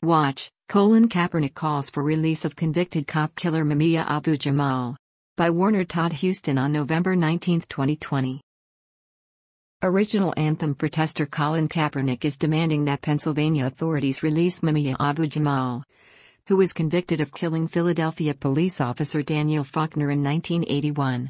Watch, Colin Kaepernick calls for release of convicted cop killer Mumia Abu-Jamal. By Warner Todd Houston on November 19, 2020. Original anthem protester Colin Kaepernick is demanding that Pennsylvania authorities release Mumia Abu-Jamal, who was convicted of killing Philadelphia police officer Daniel Faulkner in 1981.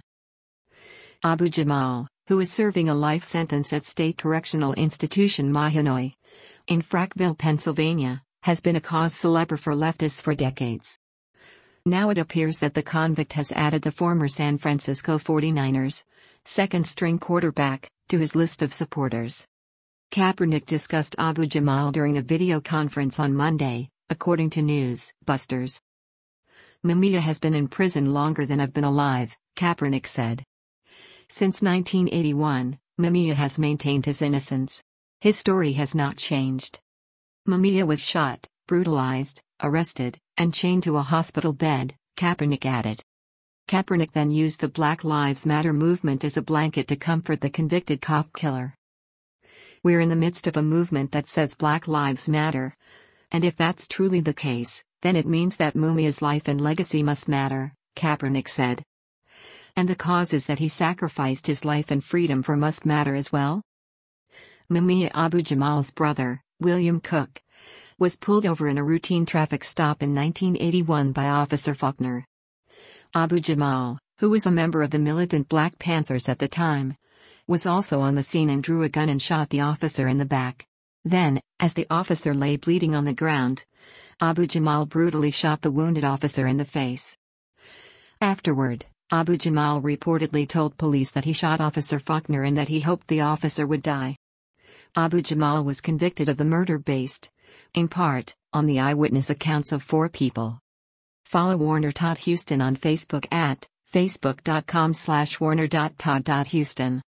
Abu-Jamal, who is serving a life sentence at State Correctional Institution Mahanoy, in Frackville, Pennsylvania, has been a cause célèbre for leftists for decades. Now it appears that the convict has added the former San Francisco 49ers second-string quarterback to his list of supporters. Kaepernick discussed Abu-Jamal during a video conference on Monday, according to News Busters. Mumia has been in prison longer than I've been alive, Kaepernick said. Since 1981, Mumia has maintained his innocence. His story has not changed. Mumia was shot, brutalized, arrested, and chained to a hospital bed, Kaepernick added. Kaepernick then used the Black Lives Matter movement as a blanket to comfort the convicted cop killer. "We're in the midst of a movement that says Black Lives Matter. And if that's truly the case, then it means that Mumia's life and legacy must matter," Kaepernick said. "And the causes that he sacrificed his life and freedom for must matter as well?" Mumia Abu-Jamal's brother, William Cook, was pulled over in a routine traffic stop in 1981 by Officer Faulkner. Abu-Jamal, who was a member of the militant Black Panthers at the time, was also on the scene and drew a gun and shot the officer in the back. Then, as the officer lay bleeding on the ground, Abu-Jamal brutally shot the wounded officer in the face. Afterward, Abu-Jamal reportedly told police that he shot Officer Faulkner and that he hoped the officer would die. Abu-Jamal was convicted of the murder based, in part, on the eyewitness accounts of 4 people. Follow Warner Todd Houston on Facebook at facebook.com/warner.todd.houston.